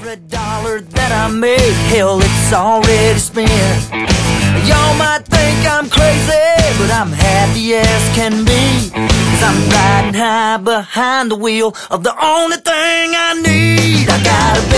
every dollar that I make, hell, it's already spent. Y'all might think I'm crazy, but I'm happy as can be, 'cause I'm riding high behind the wheel of the only thing I need. I got a